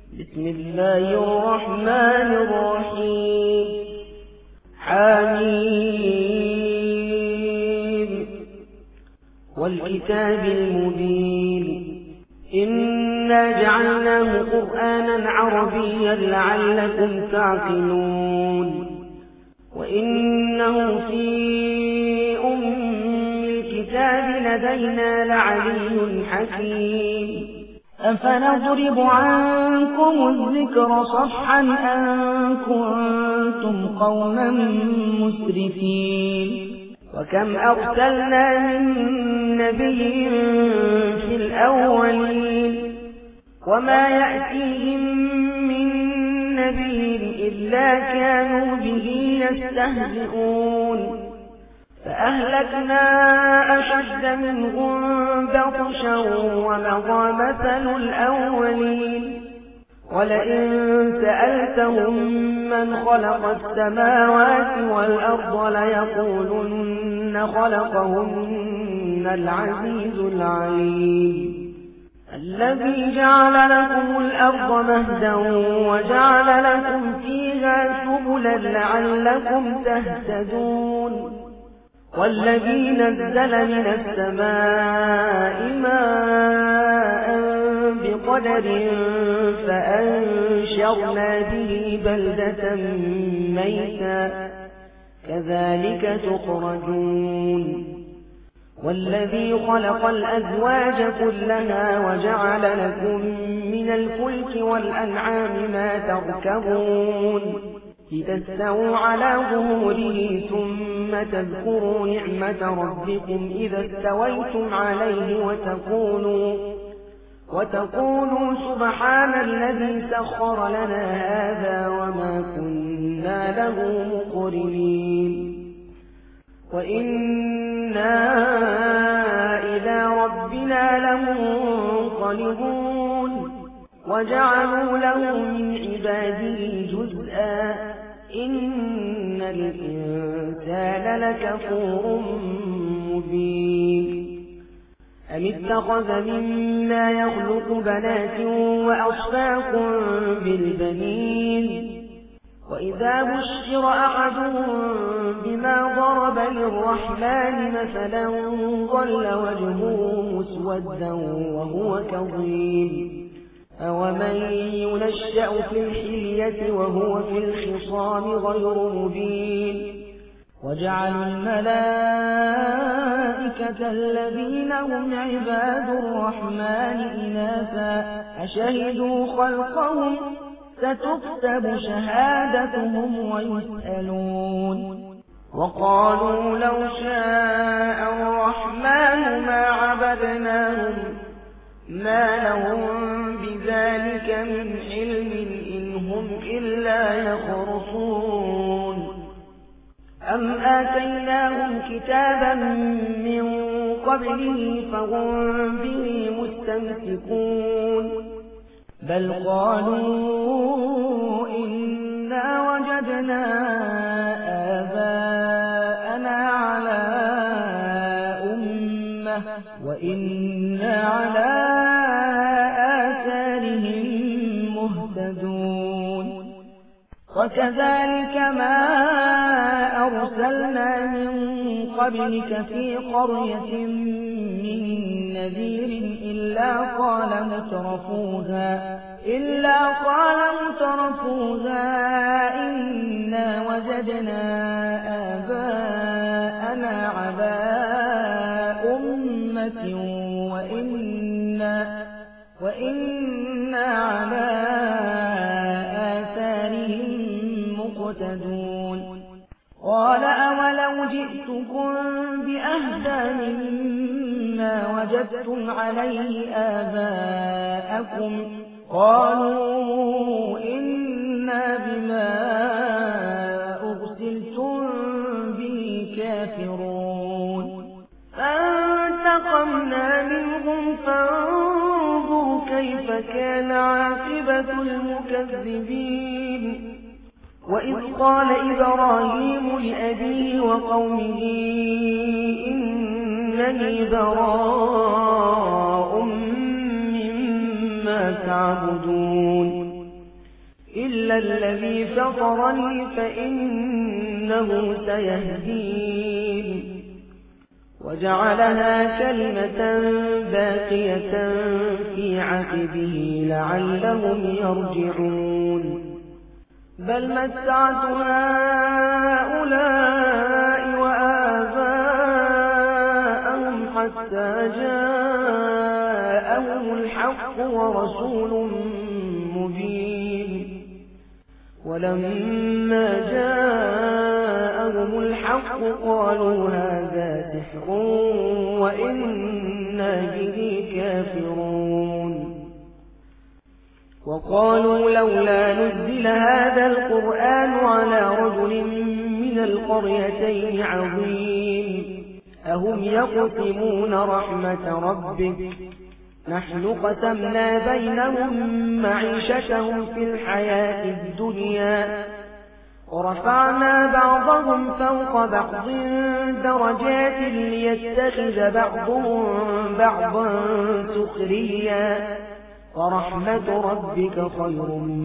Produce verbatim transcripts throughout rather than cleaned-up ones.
بسم الله الرحمن الرحيم. حميم والكتاب المبين إنا جعلناه قرآنا عربيا لعلكم تعقلون وإنه في أم الكتاب لدينا لعلي حكيم. أفنضرب عنكم الذكر صفحا أن كنتم قوما مسرفين. وكم أرسلنا من نبي في الأولين وما يأتيهم من نبي إلا كانوا به يستهزئون فأهلكنا أشد منهم بطشا ومضى مثل الأولين. ولئن سألتهم من خلق السماوات والأرض ليقولن خلقهن العزيز العليم الذي جعل لكم الأرض مهدا وجعل لكم فيها سبلا لعلكم تهتدون والذي نزل من السماء ماء بقدر فأنشرنا به بلدة ميتا كذلك تخرجون والذي خلق الأزواج كلها وجعل لكم من الفلك والأنعام ما تركبون لتستووا على ظهوره ثم تذكروا نعمة ربكم إذا استويتم عليه وتقولوا, وتقولوا سبحان الذي سخر لنا هذا وما كنا له مقرنين وإنا إلى ربنا لمنقلبون. وجعلوا له من عباده جزءا إن الإنسان لكفور مبين. أم اتخذ مما يخلق بنات وأصفاكم بالبنين وإذا بشر أحدهم بما ضرب للرحمن مثلا ظل وجهه مسودا وهو كظيم أومن ينشأ في الحلية وهو في الخصام غير مبين. وجعلوا الملائكة الذين هم عباد الرحمن إناثا أشهدوا خلقهم ستكتب شهادتهم ويسألون. وقالوا لو شاء الرحمن ما عبدناهم ما لهم بذلك من علم إن هم إلا يخرصون. أم آتيناهم كتابا من قبله فهم به مستمسكون بل قالوا إنا وجدنا آباءنا على أمة وإنا على آثارهم مهتدون. وكذلك ما أرسلنا من قبلك في قرية من نذير إلا قال مترفوها إلا قال مترفوها إنا وجدنا آباءنا على أمة وإنا وإنا على آثارهم مقتدون. قال أولو جئتكم بأهدى مما وجدتم عليه آباءكم قالوا إنا بما أرسلتم به كافرون. فانتقمنا منهم فانظروا كيف كان عاقبة المكذبين. وإذ قال إبراهيم لأبيه وقومه إنني براء مما تعبدون إلا الذي فطرني فإنه سيهدين وجعلها كلمة باقية في عقبه لعلهم يرجعون بل متعت هؤلاء وآباءهم حتى جاءهم الحق ورسول مبين ولما جاءهم الحق قالوا هذا سحر وإنا به كافرون وقالوا لولا نزل هذا القرآن على رجل من القريتين عظيم أهم يقسمون رحمة ربك نحن قسمنا بينهم معيشتهم في الحياة الدنيا ورفعنا بعضهم فوق بعض درجات ليتخذ بعضهم بعضا سخريا ورحمة ربك خير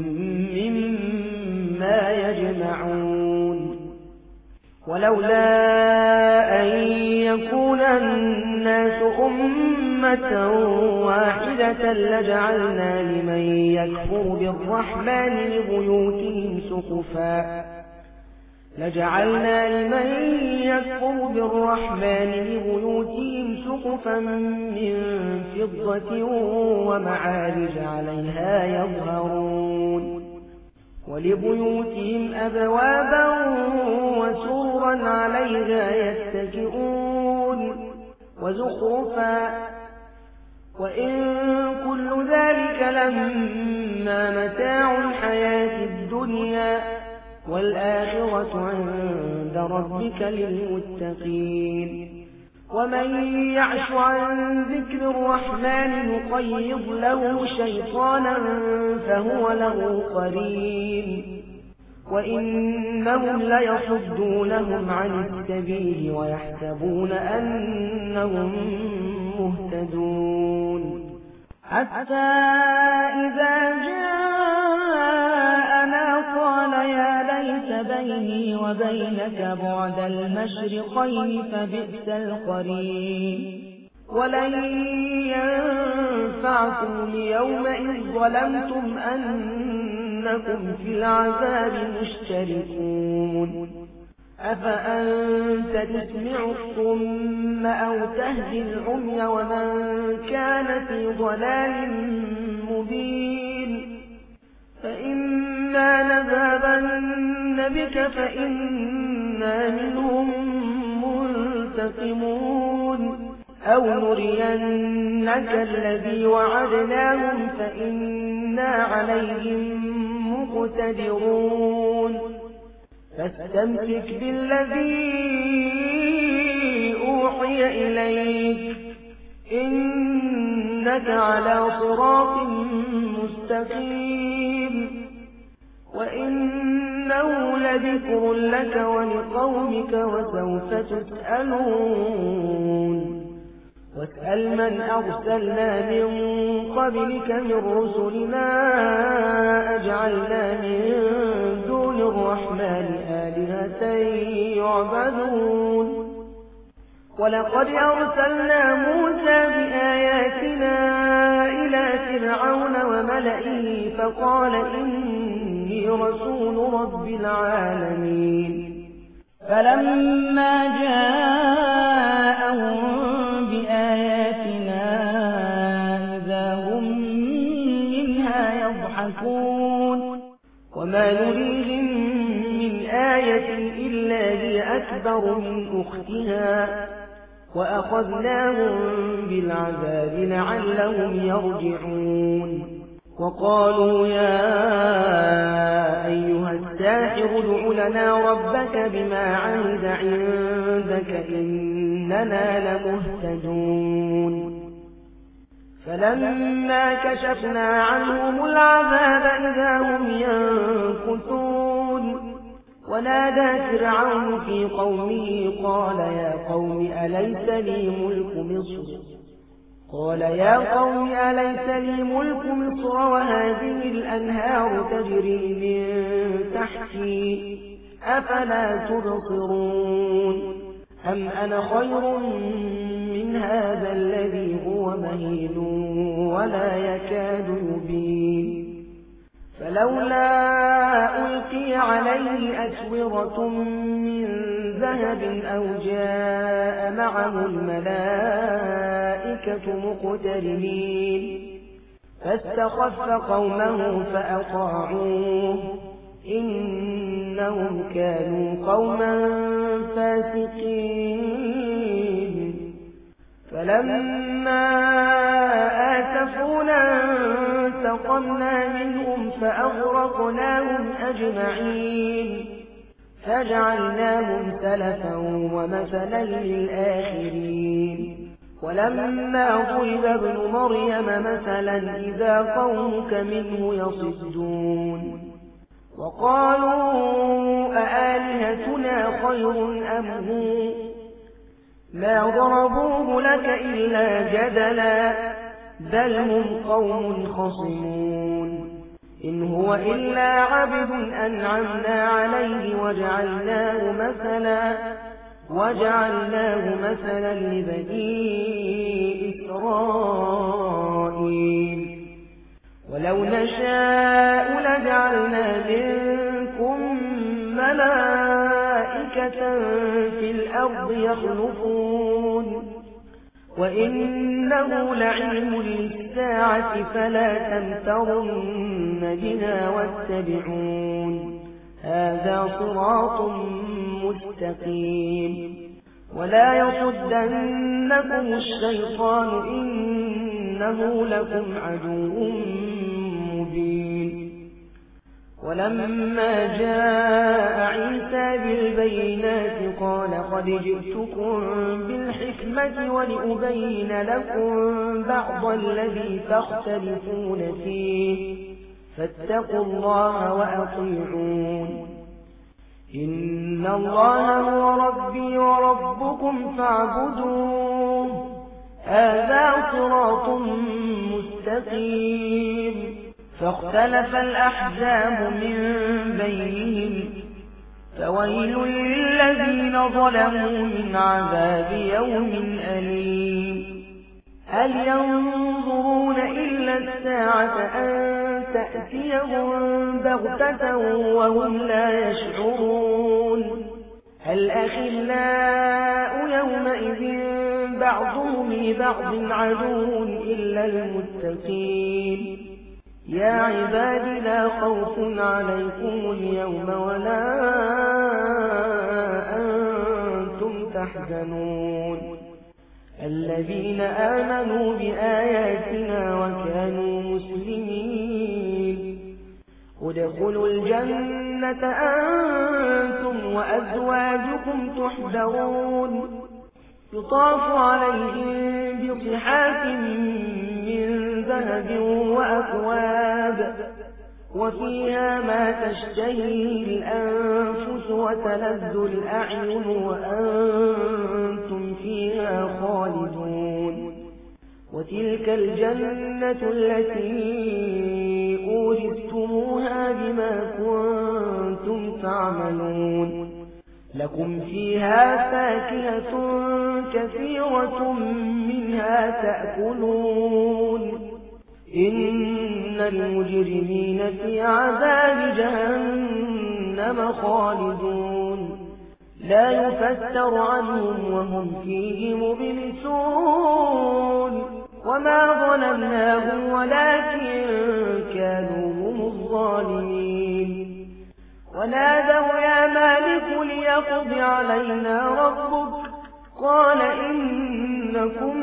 مما يجمعون ولولا أن يكون الناس أمة واحدة لجعلنا لمن يكفر بالرحمن لبيوتهم سقفا لجعلنا لمن يكفر بالرحمن لبيوتهم سقفا من فضة ومعارج عليها يظهرون ولبيوتهم أبوابا وسورا عليها يتكئون وزخرفا وإن كل ذلك لما متاع الحياة الدنيا والآخرة عند ربك للمتقين ومن يعش عن ذكر الرحمن نقيض له شيطانا فهو له قرين وإنهم ليصدونهم عن السبيل ويحسبون أنهم مهتدون حتى إذا جاءنا قال يا ليت بيني وبينك بعد المشرقين فبئس القرين ولن ينفعكم اليوم إذ ظلمتم أنكم في العذاب مشتركون أفأنت تسمع الصم أو تهدي العمي ومن كان في ضلال مبين فإما نذهبن بك فإنا منهم منتقمون أو نرينك الذي وعدناهم فإنا عليهم مقتدرون فاستمسك بالذي أوحي إليك إنك على صراط مستقيم وإنه لذكر لك ولقومك وسوف تسألون واسأل من أرسلنا من قبلك من رسلنا أجعلنا من دون الرحمن آلهة يعبدون ولقد أرسلنا موسى بآياتنا إلى فرعون وملئه فقال إني رسول رب العالمين فلما جاءهم بآياتنا إذا هم منها يضحكون وما نريهم من آية إلا هي أكبر من أختها وأخذناهم بالعذاب لعلهم يرجعون وقالوا يا أيها الساحر ادع لنا ربك بما عهد عندك إننا لمهتدون فلما كشفنا عنهم العذاب إذا هم ينكثون ونادى فرعون في قومه قال يا قوم أليس لي ملك مصر قال يا قوم أليس لي ملك مصر وهذه الأنهار تجري من تحتي أفلا تبصرون أم أنا خير من هذا الذي هو مهين ولا يكاد يبين فلولا ألقي عليه أسورة من ذهب أو جاء معه الملائكة مقترنين فاستخف قومه فأطاعوه إنهم كانوا قوما فاسقين فلما آسفونا انتقمنا منهم فأغرقناهم أجمعين فجعلناهم سلفا ومثلا للآخرين ولما ضرب ابن مريم مثلا إذا قومك منه يصدون وقالوا أآلهتنا خير أم هو ما ضربوه لك إلا جدلا بل هم قوم خصمون إن هو إلا عبد أنعمنا عليه وجعلناه مثلا وجعلناه مثلا لبني إسرائيل ولو نشاء لجعلنا منكم ملائكة في الأرض يخلفون وإنه لعلم للساعة فلا تمترن بها واتبعون هذا صراط مستقيم ولا يصدنكم الشيطان إنه لكم عدو مبين ولما جاء عيسى بالبينات قال قد جئتكم بالحكمة ولأبين لكم بعض الذي تختلفون فيه فاتقوا الله وأطيعون إن الله هو ربي وربكم فاعبدوه هذا صراط مستقيم فاختلف الأحزاب من بينهم فويل للذين ظلموا من عذاب يوم أليم هل ينظرون إلا الساعة أن تأتيهم بغتة وهم لا يشعرون الأخلاء يومئذ بعضهم لبعض عدو إلا المتقين يا عباد لا خوف عليكم اليوم ولا أنتم تحزنون الذين آمنوا بآياتنا وكانوا مسلمين ادخلوا الجنة أنتم وأزواجكم تحبرون يطاف عليهم بصحاف من ذهب وأكواب وفيها ما تشتهيه الأنفس وتلذ الأعين وأنتم فيها خالدون وتلك الجنة التي أورثتموها بما كنتم تعملون لكم فيها فاكهة كثيرة منها تأكلون إن المجرمين في عذاب جهنم خالدون لا يفتر عنهم وهم فيه مبلسون وما ظلمناهم ولكن كانوا هم الظالمين ونادوا يا مالك ليقض علينا ربك قال إنكم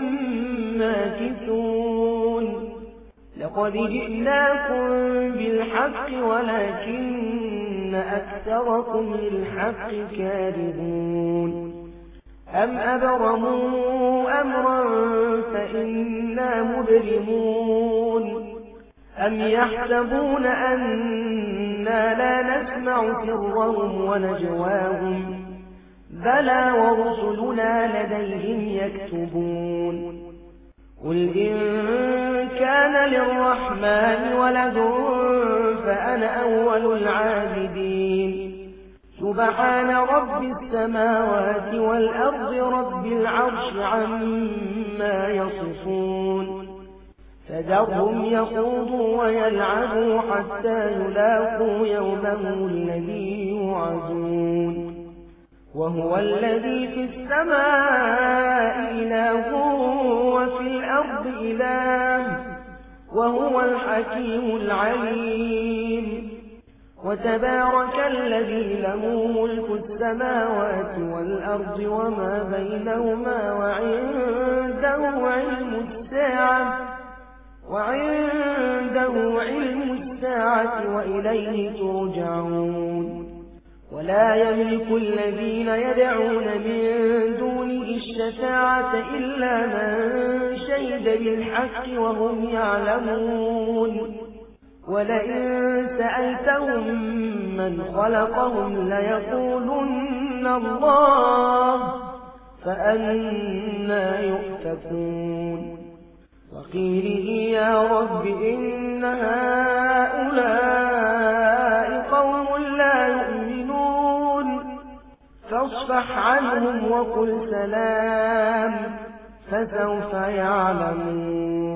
ماكثون لقد جئناكم بالحق ولكن أكثركم للحق كارهون أم أبرموا أمرا فإنا مبرمون أم يحسبون أننا لا نسمع سرهم ونجواهم بلى ورسلنا لديهم يكتبون قل إن كان للرحمن ولد فأنا أول العابدين سبحان رب السماوات والأرض رب العرش عما يصفون فذرهم يخوضوا ويلعبوا حتى يلاقوا يومهم الذي يوعدون وهو الذي في السماء إله وفي الأرض إله وهو الحكيم العليم وتبارك الذي له ملك السماوات والأرض وما بينهما وعنده علم الساعة وعنده علم الساعة وإليه ترجعون ولا يملك الذين يدعون من دونه الشفاعة إلا من شهد بالحق وهم يعلمون ولئن سألتهم من خلقهم ليقولن الله فأنى يؤفكون وقيله يا رب إن هؤلاء قوم لا يؤمنون فاصفح عنهم وقل سلام فسوف يعلمون